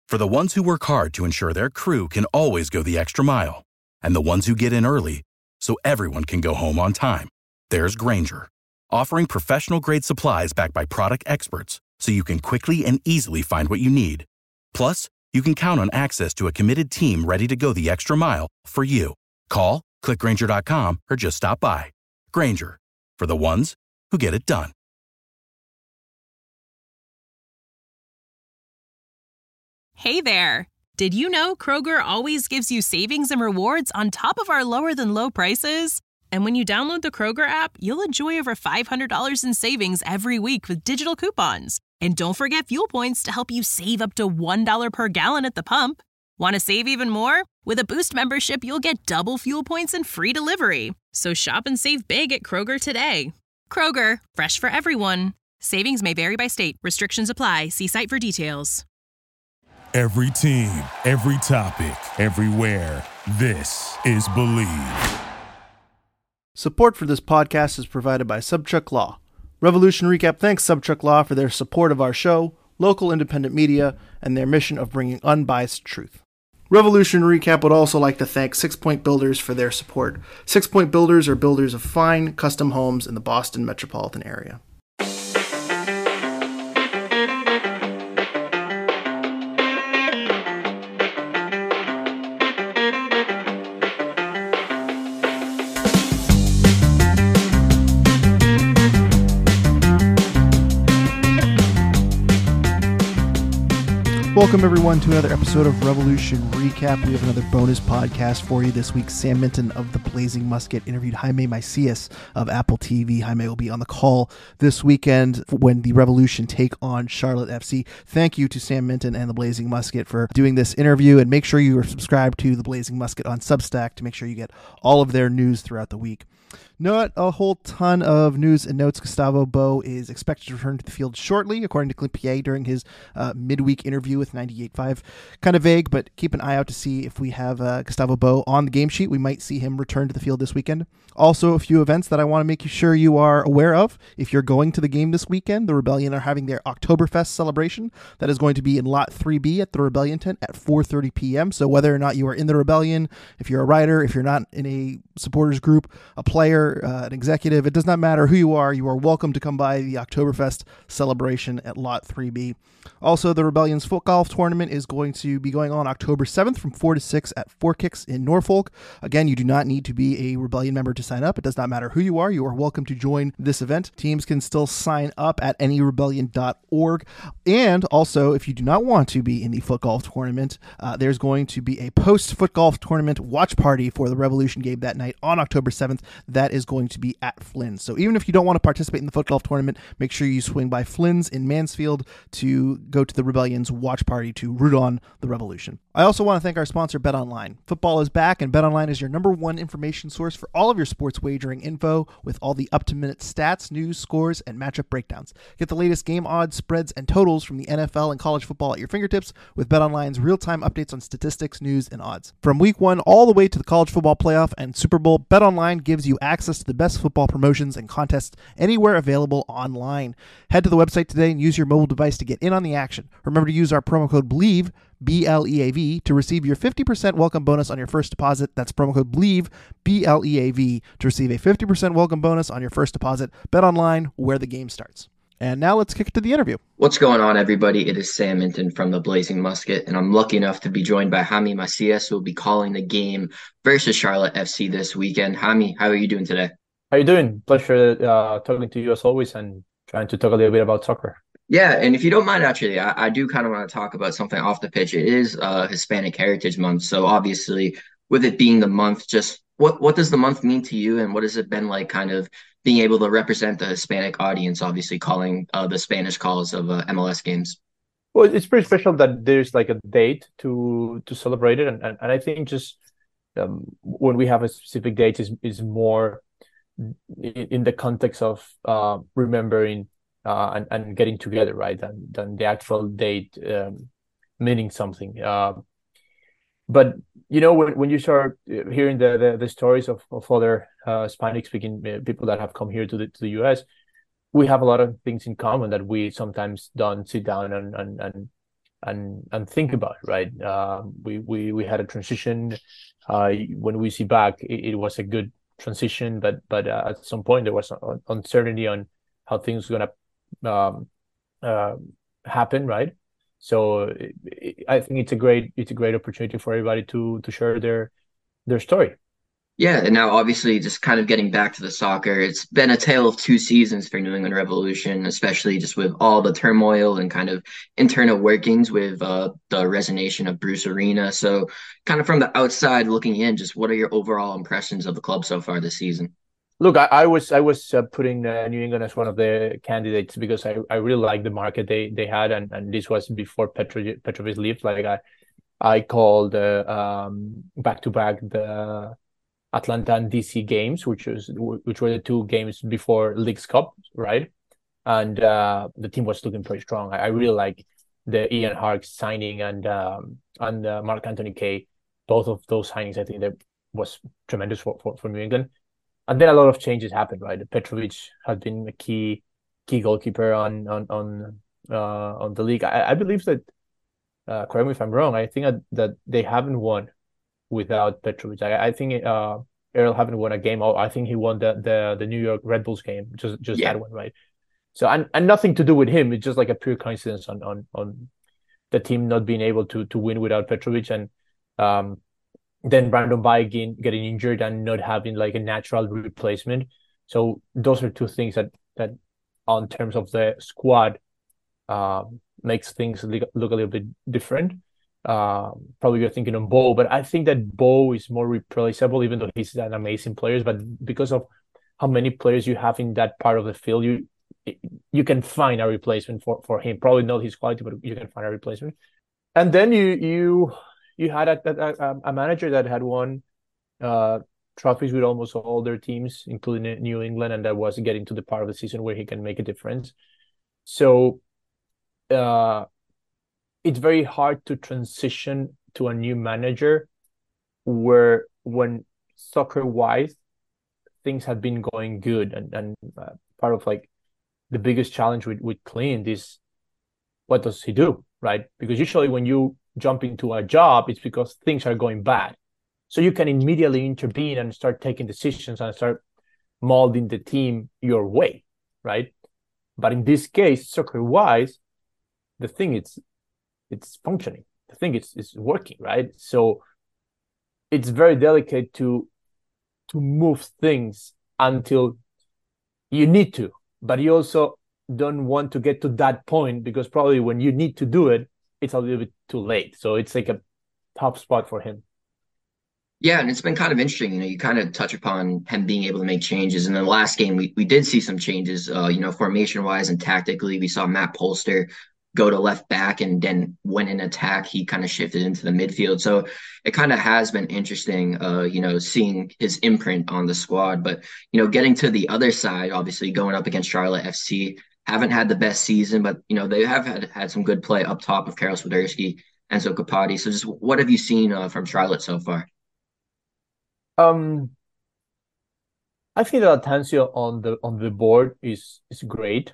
For the ones who work hard to ensure their crew can always go the extra mile, and the ones who get in early so everyone can go home on time, there's Grainger, offering professional-grade supplies backed by product experts so you can quickly and easily find what you need. Plus, you can count on access to a committed team ready to go the extra mile for you. Call, click Grainger.com, or just stop by. Grainger, for the ones who get it done. Hey there! Did you know Kroger always gives you savings and rewards on top of our lower-than-low prices? And when you download the Kroger app, you'll enjoy over $500 in savings every week with digital coupons. And don't forget fuel points to help you save up to $1 per gallon at the pump. Want to save even more? With a Boost membership, you'll get double fuel points and free delivery. So shop and save big at Kroger today. Kroger, fresh for everyone. Savings may vary by state. Restrictions apply. See site for details. Every team, every topic, everywhere. This is Believe. Support for this podcast is provided by Subchuck Law. Revolution Recap thanks Subchuck Law for their support of our show, local independent media, and their mission of bringing unbiased truth. Revolution Recap would also like to thank 6 Point Builders for their support. 6 Point Builders are builders of fine, custom homes in the Boston metropolitan area. Welcome, everyone, to another episode of Revolution Recap. We have another bonus podcast for you this week. Sam Minton of The Blazing Musket interviewed Jaime Macias of Apple TV. Jaime will be on the call this weekend when the Revolution take on Charlotte FC. Thank you to Sam Minton and The Blazing Musket for doing this interview, and make sure you are subscribed to The Blazing Musket on Substack to make sure you get all of their news throughout the week. Not a whole ton of news and notes. Gustavo Bou is expected to return to the field shortly, according to Clint Piet during his midweek interview with 98.5. Kind of vague, but keep an eye out to see if we have Gustavo Bou on the game sheet. We might see him return to the field this weekend. Also, a few events that I want to make sure you are aware of. If you're going to the game this weekend, the Rebellion are having their Oktoberfest celebration. That is going to be in Lot 3B at the Rebellion tent at 4:30 p.m. So whether or not you are in the Rebellion, if you're a writer, if you're not in a supporters group, a player, an executive, it does not matter who you are welcome to come by the Oktoberfest celebration at Lot 3B. Also, the Rebellion's foot golf tournament is going to be going on October 7th from 4 to 6 at Four Kicks in Norfolk. Again, you do not need to be a Rebellion member to sign up. It does not matter who you are welcome to join this event. Teams can still sign up at anyrebellion.org. And also, if you do not want to be in the foot golf tournament, there's going to be a post-foot golf tournament watch party for the Revolution game that night on October 7th. That is going to be at Flynn's. So even if you don't want to participate in the foot golf tournament, make sure you swing by Flynn's in Mansfield to go to the Rebellion's watch party to root on the Revolution. I also want to thank our sponsor, BetOnline. Football is back, and BetOnline is your number one information source for all of your sports wagering info with all the up-to-minute stats, news, scores, and matchup breakdowns. Get the latest game odds, spreads, and totals from the NFL and college football at your fingertips with BetOnline's real-time updates on statistics, news, and odds. From Week 1 all the way to the college football playoff and Super Bowl, BetOnline gives you access to the best football promotions and contests anywhere available online. Head to the website today and use your mobile device to get in on the action. Remember to use our promo code BLEAV, BLEAV, to receive your 50% welcome bonus on your first deposit. That's promo code BLEAV, BLEAV, to receive a 50% welcome bonus on your first deposit. BetOnline, where the game starts. And now let's kick it to the interview. What's going on, everybody? It is Sam Minton from The Blazing Musket, and I'm lucky enough to be joined by Jaime Macias, who will be calling the game versus Charlotte FC this weekend. Jaime, how are you doing today? How are you doing? Pleasure talking to you as always and trying to talk a little bit about soccer. Yeah, and if you don't mind, actually, I do kind of want to talk about something off the pitch. It is Hispanic Heritage Month, so obviously with it being the month, just what does the month mean to you, and what has it been like kind of being able to represent the Hispanic audience, obviously calling the Spanish calls of MLS games? Well, it's pretty special that there's like a date to celebrate it, and I think just when we have a specific date is more in the context of remembering and getting together, right? Than the actual date meaning something. But you know, when you start hearing the stories of other Spanish-speaking people that have come here to the U.S., we have a lot of things in common that we sometimes don't sit down and and think about it, right? We had a transition. When we see back, it was a good transition, but at some point there was uncertainty on how things were gonna happen, right? So I think it's a great opportunity for everybody to share their story. Yeah, and now obviously just kind of getting back to the soccer, it's been a tale of two seasons for New England Revolution, especially just with all the turmoil and kind of internal workings with the resignation of Bruce Arena. So, kind of from the outside looking in, just what are your overall impressions of the club so far this season? Look, I was putting New England as one of the candidates because I really like the market they had, and this was before Petrovic left. Like I called back to back the Atlanta and DC games, which were the two games before Leagues Cup, right? And the team was looking pretty strong. I really like the Ian Hark signing and Mark Anthony Kaye. Both of those signings, I think that was tremendous for New England. And then a lot of changes happened, right? Petrovic has been a key goalkeeper on the league. I believe that. Correct me if I'm wrong. I think that they haven't won without Petrovic. I think Earl haven't won a game. I think he won the New York Red Bulls game, just that one, right? So and nothing to do with him. It's just like a pure coincidence on the team not being able to win without Petrovic, and then Brandon Bay getting injured and not having like a natural replacement. So those are two things that on terms of the squad makes things look a little bit different. Probably you're thinking on Bo, but I think that Bo is more replaceable, even though he's an amazing player. But because of how many players you have in that part of the field, you can find a replacement for him. Probably not his quality, but you can find a replacement. And then you had a manager that had won trophies with almost all their teams, including New England, and that was getting to the part of the season where he can make a difference. So it's very hard to transition to a new manager when soccer-wise things have been going good, and part of like the biggest challenge with Clint is what does he do, right? Because usually when you jump into a job, it's because things are going bad. So you can immediately intervene and start taking decisions and start molding the team your way, right? But in this case, soccer-wise, the thing it's functioning. The thing is working, right? So it's very delicate to move things until you need to, but you also don't want to get to that point because probably when you need to do it, it's a little bit too late. So it's like a tough spot for him. Yeah, and it's been kind of interesting. You kind of touch upon him being able to make changes. In the last game, we did see some changes, formation wise and tactically. We saw Matt Polster go to left back, and then when in attack, he kind of shifted into the midfield. So it kind of has been interesting, seeing his imprint on the squad. But, getting to the other side, obviously going up against Charlotte FC, haven't had the best season, but, they have had some good play up top of Karol Swiderski, Enzo Capati. So just what have you seen from Charlotte so far? I think that Atancio on the board is great.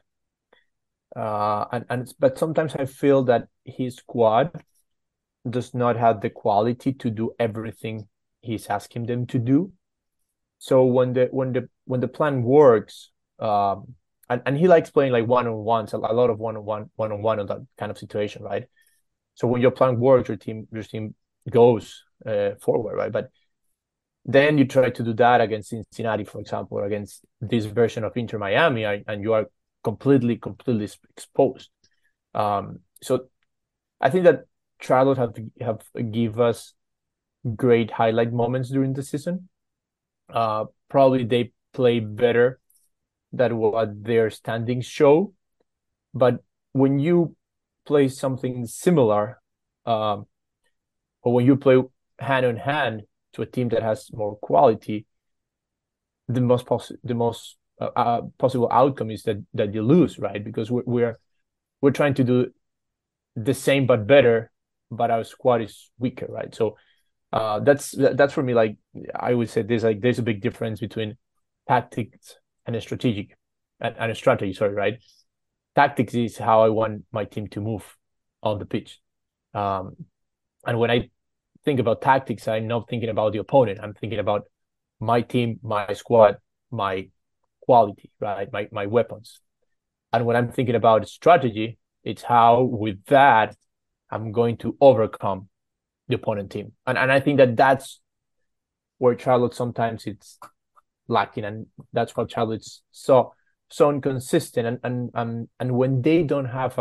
But sometimes I feel that his squad does not have the quality to do everything he's asking them to do. So when the plan works, and he likes playing like one-on-ones, a lot of one-on-one on that kind of situation, right? So when your plan works, your team goes forward, right? But then you try to do that against Cincinnati, for example, or against this version of Inter Miami, and you are completely exposed. So I think that Charlotte have give us great highlight moments during the season. Probably they play better than what their standings show, but when you play something similar, or when you play hand in hand to a team that has more quality, the most possible outcome is that you lose, right? Because we're trying to do the same but better, but our squad is weaker, right? So that's for me. Like I would say, there's a big difference between tactics and a strategic and a strategy. Sorry, right? Tactics is how I want my team to move on the pitch. And when I think about tactics, I'm not thinking about the opponent. I'm thinking about my team, my squad, my quality, right? My weapons. And when I'm thinking about strategy, it's how with that I'm going to overcome the opponent team. And I think that's where Charlotte sometimes it's lacking, and that's why Charlotte's so inconsistent. And when they don't have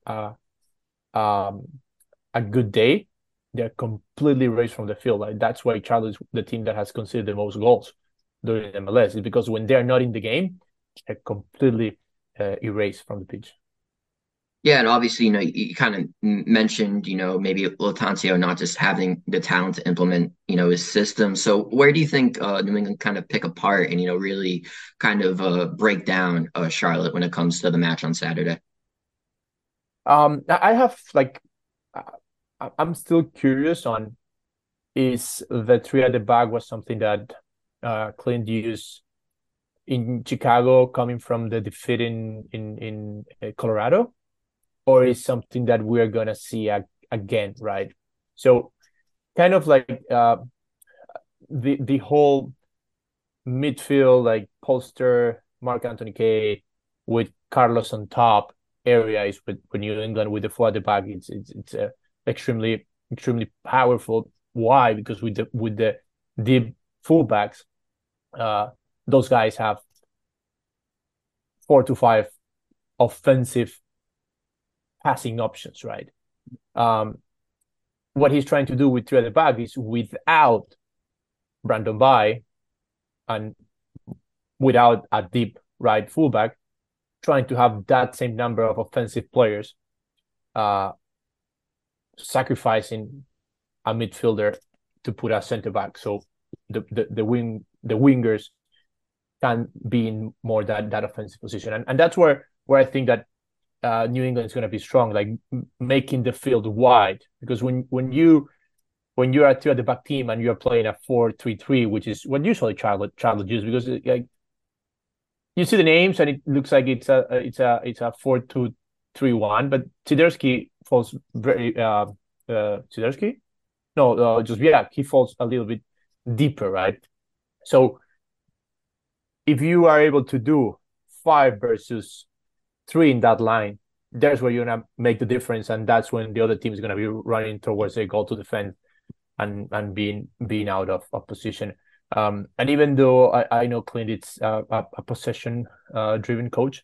a good day, they're completely erased from the field. Like that's why Charlotte's the team that has conceded the most goals during MLS, is because when they're not in the game, they're completely erased from the pitch. Yeah, and obviously, you kind of mentioned, maybe Latancio not just having the talent to implement, his system. So where do you think New England kind of pick apart and, really kind of break down Charlotte when it comes to the match on Saturday? I have I'm still curious on, is the three at the back was something that Clint used in Chicago coming from the defeat in Colorado, or is something that we're gonna see again, right? So kind of like the whole midfield, like Polster, Mark Anthony Kaye with Carlos on top area is with New England with the four at the back. It's extremely powerful. Why? Because with the deep fullbacks, those guys have 4 to 5 offensive passing options, right? What he's trying to do with three at the back is without Brandon Bye and without a deep right fullback, trying to have that same number of offensive players, sacrificing a midfielder to put a center back. So the wingers can be in more that offensive position, and that's where I think that New England is going to be strong, like making the field wide. Because when you're a three at the back team and you're playing a 4-3-3, which is what usually Charlotte uses, because you see the names and it looks like it's a 4-2-3-1, but Siderski falls very Siderski? No, he falls a little bit deeper, right? So if you are able to do 5 versus 3 in that line, there's where you're gonna make the difference, and that's when the other team is gonna be running towards a goal to defend and being out of position. And even though I know Clint, it's a possession driven coach,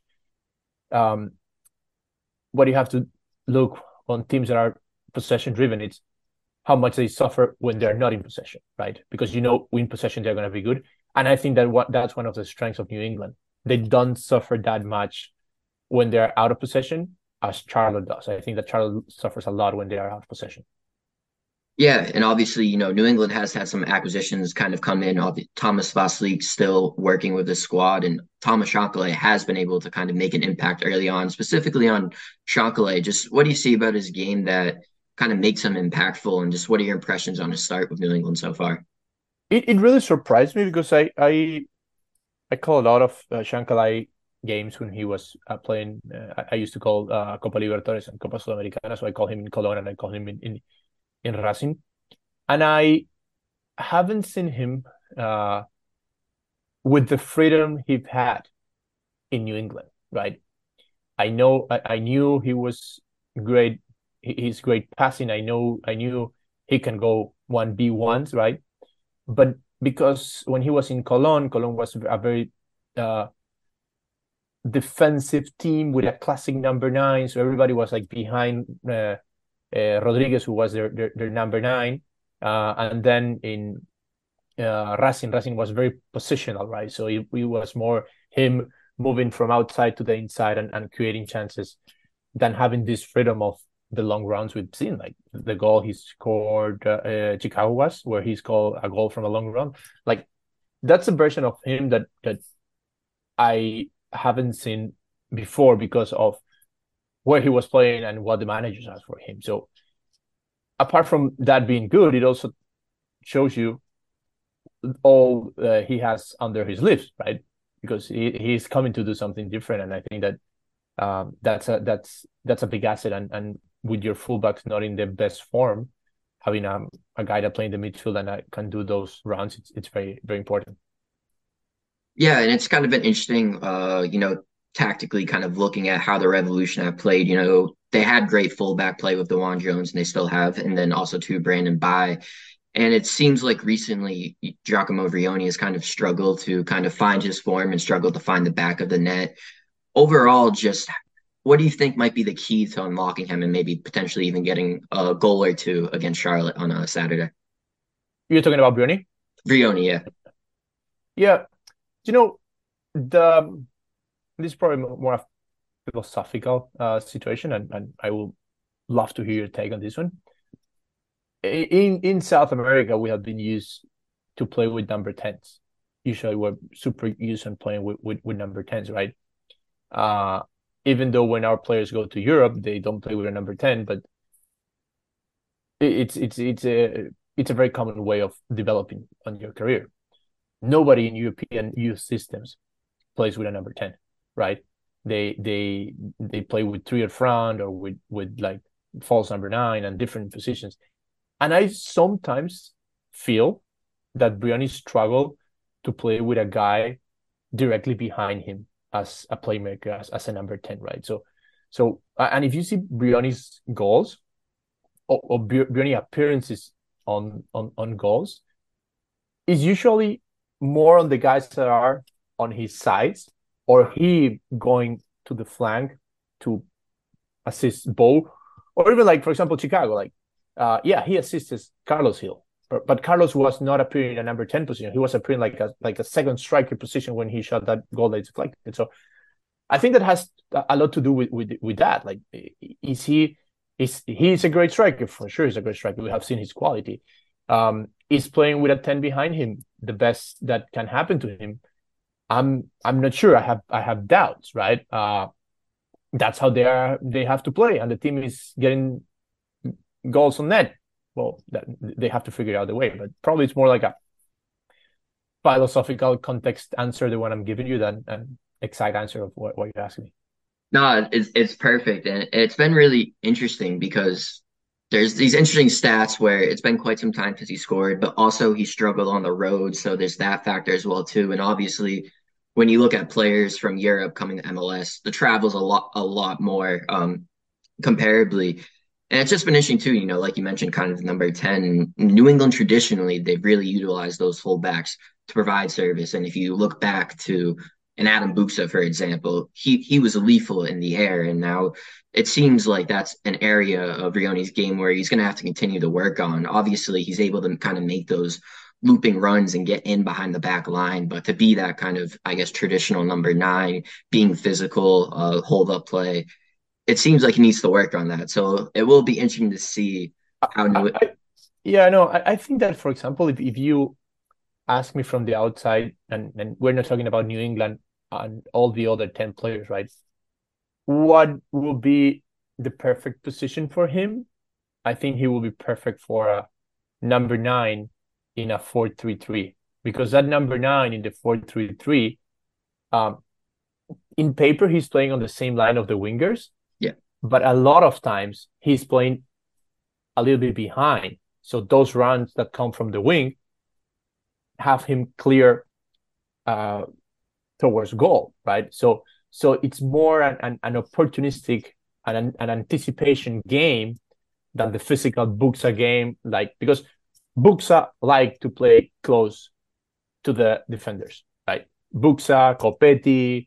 what you have to look on teams that are possession driven, it's how much they suffer when they're not in possession, right? Because in possession they're going to be good, and I think that's one of the strengths of New England. They don't suffer that much when they're out of possession as Charlotte does. I think that Charlotte suffers a lot when they are out of possession. Yeah, and obviously, New England has had some acquisitions kind of come in. Thomas Vaslik still working with the squad, and Thomas Chancalay has been able to kind of make an impact early on, specifically on Chancalay. Just what do you see about his game that kind of makes him impactful, and just what are your impressions on his start with New England so far? It really surprised me because I call a lot of Chancalay games when he was playing. I used to call Copa Libertadores and Copa Sudamericana, so I call him in Colón and I call him in Racing, and I haven't seen him with the freedom he had in New England, right? I knew he was great. He's great passing. I knew he can go 1v1s, right? But because when he was in Colón was a very defensive team with a classic number 9, so everybody was like behind Rodriguez, who was their number 9, and then in Racing was very positional, right? So it was more him moving from outside to the inside and creating chances than having this freedom of the long runs we've seen, like the goal he scored Chicago was, where he scored a goal from a long run. Like that's a version of him that I haven't seen before because of where he was playing and what the managers asked for him. So apart from that being good, it also shows you all he has under his sleeves, right? Because he's coming to do something different, and I think that that's a big asset. And with your fullbacks not in the best form, having a guy that play in the midfield and can do those runs, it's very, very important. Yeah, and it's kind of been interesting, tactically kind of looking at how the Revolution have played. They had great fullback play with DeJuan Jones, and they still have, and then also too Brandon Bye. And it seems like recently Giacomo Vrioni has kind of struggled to kind of find his form and struggled to find the back of the net. Overall, just what do you think might be the key to unlocking him and maybe potentially even getting a goal or two against Charlotte on a Saturday? You're talking about Vrioni? Vrioni, yeah. Yeah. This is probably more a philosophical situation, and I will love to hear your take on this one. In South America, we have been used to play with number 10s. Usually we're super used on playing with number 10s, right? Even though when our players go to Europe, they don't play with a number 10, but it's a very common way of developing on your career. Nobody in European youth systems plays with a number 10, right? They play with 3 at front or with like false number 9 and different positions. And I sometimes feel that Vrioni struggled to play with a guy directly behind him as a playmaker, as a number 10, right? So and if you see Vrioni's goals or Vrioni appearances on goals, is usually more on the guys that are on his sides, or he going to the flank to assist Bo, or even like, for example, Chicago, like, he assisted Carlos Hill, but Carlos was not appearing in a number 10 position. He was appearing like a second striker position when he shot that goal that is deflected. So I think that has a lot to do with that. Like, he's a great striker, for sure. He's a great striker. We have seen his quality. He's playing with a 10 behind him, the best that can happen to him. I'm not sure. I have doubts, right? That's how they have to play, and the team is getting goals on net. Well, they have to figure out the way, but probably it's more like a philosophical context answer, the one I'm giving you, than an exact answer of what you're asking me. No, it's perfect, and it's been really interesting because there's these interesting stats where it's been quite some time since he scored, but also he struggled on the road, so there's that factor as well too. And obviously, when you look at players from Europe coming to MLS, the travel's a lot more comparably. And it's just been interesting too, like you mentioned, kind of number 10. New England traditionally, they've really utilized those fullbacks to provide service. And if you look back to an Adam Buksa, for example, he was lethal in the air. And now it seems like that's an area of Vrioni's game where he's going to have to continue to work on. Obviously, he's able to kind of make those looping runs and get in behind the back line. But to be that kind of, I guess, traditional number 9, being physical, hold up play, it seems like he needs to work on that. So it will be interesting to see how new it. I think that, for example, if you ask me from the outside, and we're not talking about New England and all the other 10 players, right? What will be the perfect position for him? I think he will be perfect for a number 9 in a 4-3-3, because that number 9 in the 4-3-3, in paper, he's playing on the same line of the wingers. Yeah. But a lot of times he's playing a little bit behind. So those runs that come from the wing have him clear towards goal, right? So it's more an opportunistic and an anticipation game than the physical Buksa game, because Buksa like to play close to the defenders, right? Buksa, Copetti,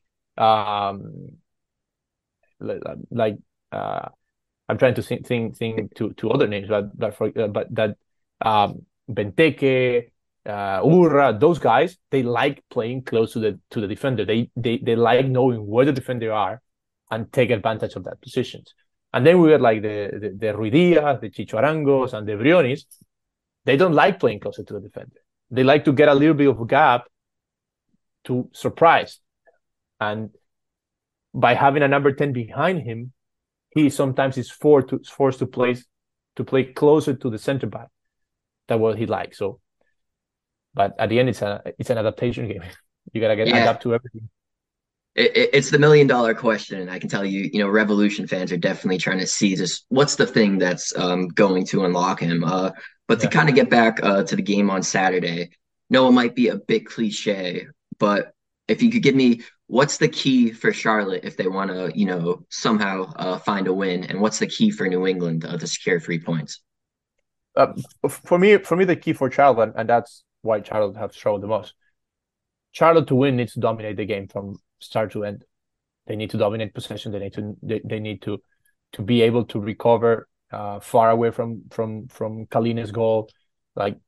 I'm trying to think to other names, but Benteke, Urra, those guys, they like playing close to the defender. They like knowing where the defender are and take advantage of that positions. And then we got like the Ruidías, the Chicho Arangos, and the Briones. They don't like playing closer to the defender. They like to get a little bit of a gap to surprise. And by having a number 10 behind him, he sometimes is forced to play closer to the center back. That's what he likes. So, but at the end, it's an adaptation game. You gotta adapt to everything. It's the $1 million question, and I can tell you, Revolution fans are definitely trying to see just what's the thing that's going to unlock him. But to kind of get back to the game on Saturday, no, it might be a bit cliche, but if you could give me what's the key for Charlotte if they want to, somehow find a win, and what's the key for New England to secure 3 points? For me, the key for Charlotte, and that's why Charlotte have struggled the most. Charlotte to win needs to dominate the game from start to end. They need to dominate possession. They need to be able to recover far away from Kalina's goal. Like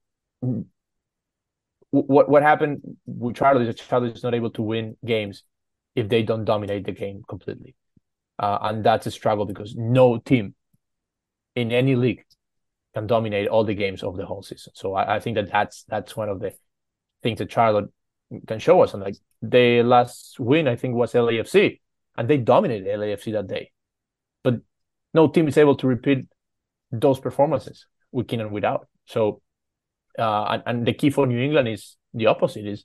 what happened with Charlotte is that Charlotte is not able to win games if they don't dominate the game completely, and that's a struggle because no team in any league can dominate all the games of the whole season. So I think that's one of the things that Charlotte can show us. And like their last win, I think, was LAFC, and they dominated LAFC that day. But no team is able to repeat those performances week in and week out. So, and the key for New England is the opposite: is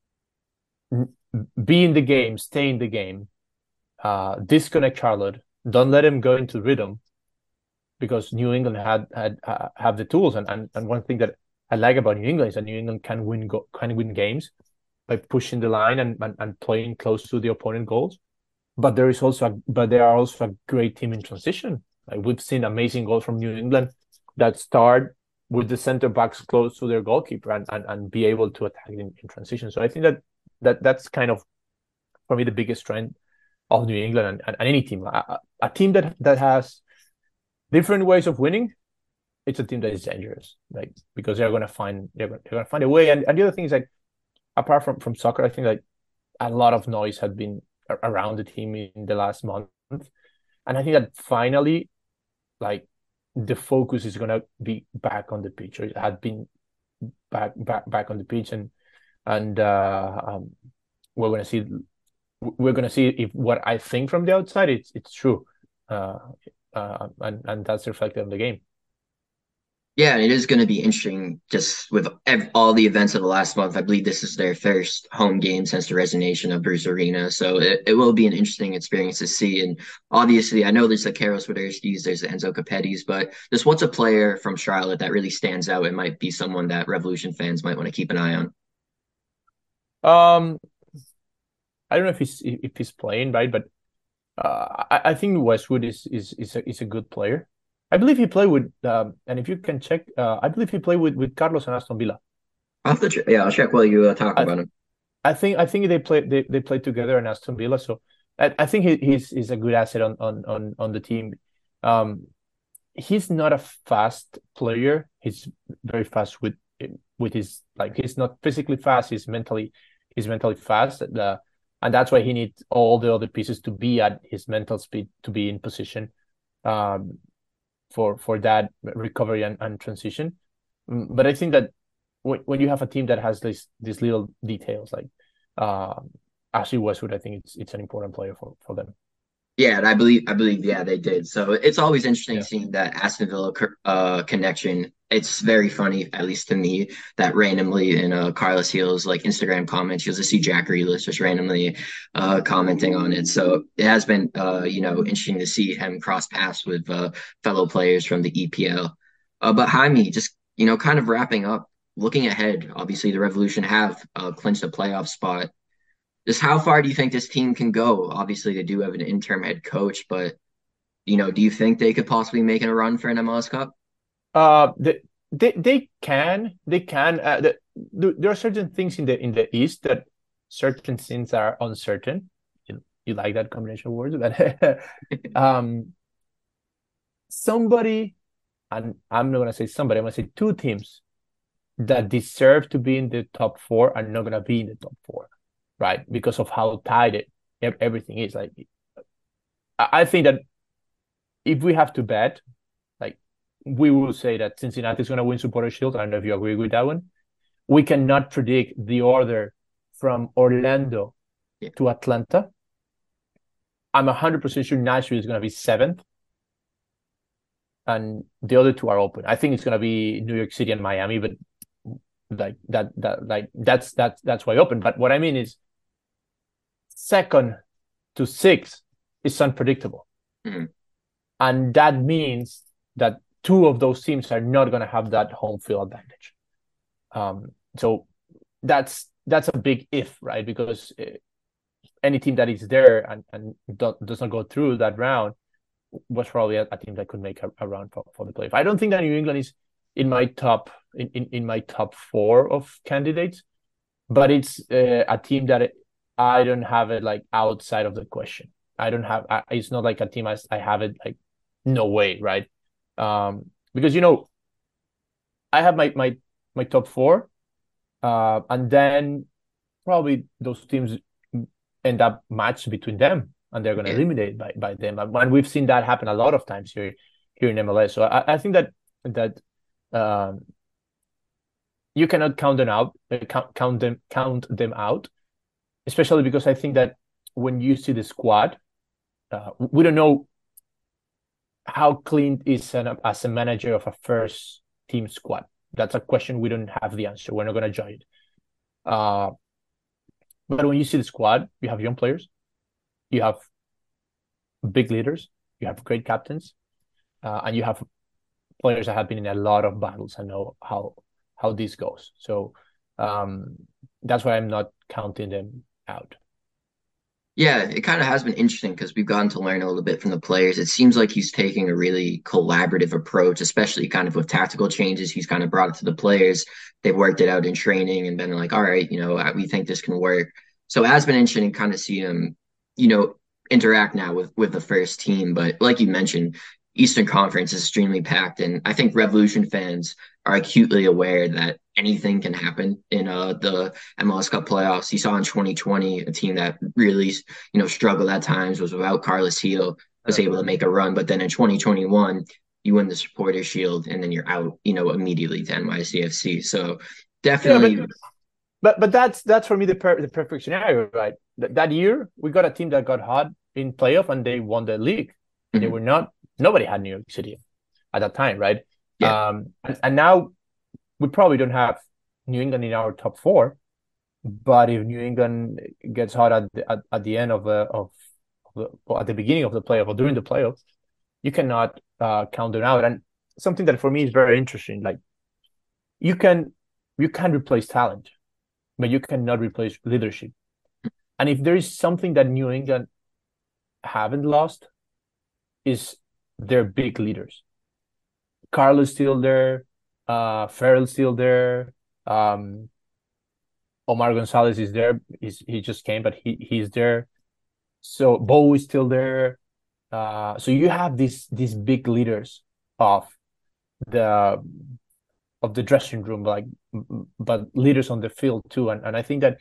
be in the game, stay in the game, disconnect Charlotte, don't let them go into rhythm, because New England have the tools. And one thing that I like about New England is that New England can win games by pushing the line and playing close to the opponent goals. But they are also a great team in transition. Like we've seen amazing goals from New England that start with the center backs close to their goalkeeper and be able to attack in transition. So I think that's kind of, for me, the biggest strength of New England and any team. A team that has different ways of winning, it's a team that is dangerous. Like because they're gonna find a way. And the other thing is, like, apart from soccer, I think like a lot of noise had been around the team in the last month, and I think that finally, like, the focus is gonna be back on the pitch, or it had been back on the pitch, and we're gonna see if what I think from the outside it's true, and that's reflected on the game. Yeah, and it is going to be interesting just with all the events of the last month. I believe this is their first home game since the resignation of Bruce Arena. So it will be an interesting experience to see. And obviously, I know there's the Karol Swiderskis, there's the Enzo Capettis, but just what's a player from Charlotte that really stands out and might be someone that Revolution fans might want to keep an eye on? I don't know if he's playing, right, but I think Westwood is a good player. I believe he played with, and if you can check, I believe he played with Carlos and Aston Villa. I'll check while you talk about him. I think they played together in Aston Villa, so I think he's a good asset on the team. He's not a fast player. He's very fast with his, like, he's not physically fast. He's mentally fast, and that's why he needs all the other pieces to be at his mental speed to be in position. For that recovery and transition. But I think that when you have a team that has these little details, like Ashley Westwood, I think it's an important player for them. Yeah, and I believe yeah, they did. So it's always interesting seeing that Aston Villa connection. It's very funny, at least to me, that randomly in Carlos Hill's like Instagram comments, you'll just see Jack Grealish just randomly commenting on it. So it has been interesting to see him cross paths with fellow players from the EPL. But Jaime, just kind of wrapping up, looking ahead, obviously the Revolution have clinched a playoff spot. Just how far do you think this team can go? Obviously, they do have an interim head coach, but do you think they could possibly make a run for an MLS Cup? They can. There are certain things in the East that certain things are uncertain. You like that combination of words, but somebody, and I'm not gonna say somebody. I'm gonna say two teams that deserve to be in the top four are not gonna be in the top four. Right, because of how tight everything is. Like, I think that if we have to bet, like, we will say that Cincinnati is going to win Supporter Shield. I don't know if you agree with that one. We cannot predict the order from Orlando to Atlanta. I'm 100% sure Nashville is going to be 7th, and the other two are open. I think it's going to be New York City and Miami, but that's why open. But what I mean is, 2nd, to 6 is unpredictable. Mm-hmm. And that means that 2 of those teams are not going to have that home field advantage. So that's a big if, right? Because any team that is there and does not go through that round was probably a team that could make a run for the playoff. I don't think that New England is in my top 4 of candidates, but it's a team that I don't have it like outside of the question. It's not like a team I have it like no way, right? Because I have my top 4, and then probably those teams end up matched between them, and they're going to eliminate by them. And we've seen that happen a lot of times here in MLS. So I think that you cannot count them out, especially because I think that when you see the squad, we don't know how Clint is as a manager of a first team squad. That's a question we don't have the answer. We're not going to judge it. But when you see the squad, you have young players, you have big leaders, you have great captains, and you have players that have been in a lot of battles and know how this goes. So that's why I'm not counting them out. Yeah, it kind of has been interesting because we've gotten to learn a little bit from the players. It seems like he's taking a really collaborative approach, especially kind of with tactical changes. He's kind of brought it to the players. They've worked it out in training and been like, all right, we think this can work. So it has been interesting to kind of see him, interact now with the first team. But like you mentioned, Eastern Conference is extremely packed, and I think Revolution fans are acutely aware that anything can happen in the MLS Cup playoffs. You saw in 2020 a team that really, struggled at times, was without Carlos Gil, was able to make a run. But then in 2021, you win the Supporters Shield, and then you're out, immediately to NYCFC. So definitely. Yeah, but that's for me the perfect scenario, right? That year we got a team that got hot in playoff and they won the league. Mm-hmm. They were not. Nobody had New York City at that time, right? Yeah. And now we probably don't have New England in our top 4, but if New England gets hot at the end at the beginning of the playoff or during the playoffs, you cannot count them out. And something that for me is very interesting, like you can replace talent, but you cannot replace leadership. And if there is something that New England haven't lost, is their big leaders. Carlos still there, Farrell's still there, Omar Gonzalez is there. He just came, but he's there. So Bo is still there. So you have these big leaders of the dressing room, but leaders on the field too. And I think that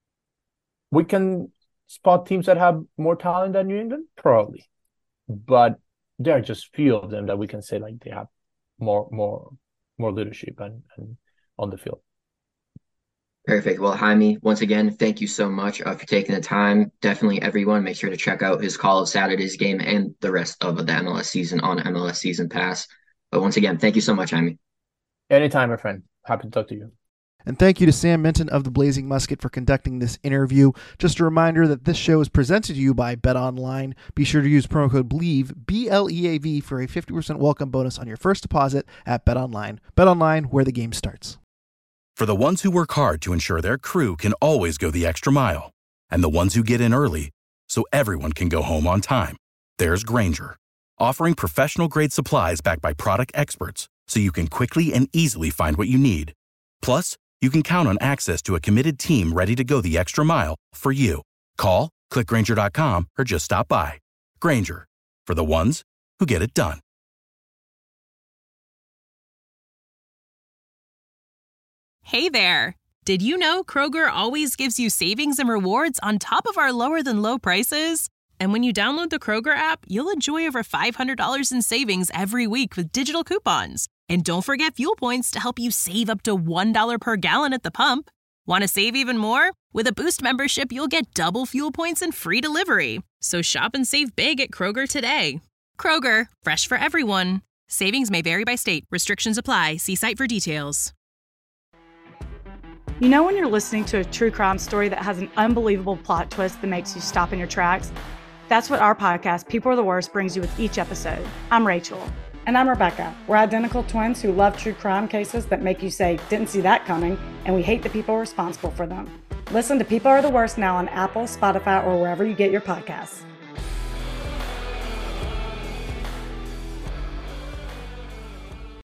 we can spot teams that have more talent than New England, probably, but there are just few of them that we can say like they have more leadership and on the field. Perfect. Well, Jaime, once again, thank you so much for taking the time. Definitely, everyone, make sure to check out his call of Saturday's game and the rest of the MLS season on MLS Season Pass. But once again, thank you so much, Jaime. Anytime, my friend. Happy to talk to you. And thank you to Sam Minton of the Blazing Musket for conducting this interview. Just a reminder that this show is presented to you by BetOnline. Be sure to use promo code BLEAV, BLEAV, for a 50% welcome bonus on your first deposit at BetOnline. BetOnline, where the game starts. For the ones who work hard to ensure their crew can always go the extra mile, and the ones who get in early so everyone can go home on time, there's Grainger, offering professional-grade supplies backed by product experts so you can quickly and easily find what you need. Plus, you can count on access to a committed team ready to go the extra mile for you. Call, click Grainger.com, or just stop by. Grainger, for the ones who get it done. Hey there. Did you know Kroger always gives you savings and rewards on top of our lower than low prices? And when you download the Kroger app, you'll enjoy over $500 in savings every week with digital coupons. And don't forget fuel points to help you save up to $1 per gallon at the pump. Want to save even more? With a Boost membership, you'll get double fuel points and free delivery. So shop and save big at Kroger today. Kroger, fresh for everyone. Savings may vary by state. Restrictions apply. See site for details. You know when you're listening to a true crime story that has an unbelievable plot twist that makes you stop in your tracks? That's what our podcast, People Are the Worst, brings you with each episode. I'm Rachel. And I'm Rebecca. We're identical twins who love true crime cases that make you say, didn't see that coming, and we hate the people responsible for them. Listen to People Are the Worst now on Apple, Spotify, or wherever you get your podcasts.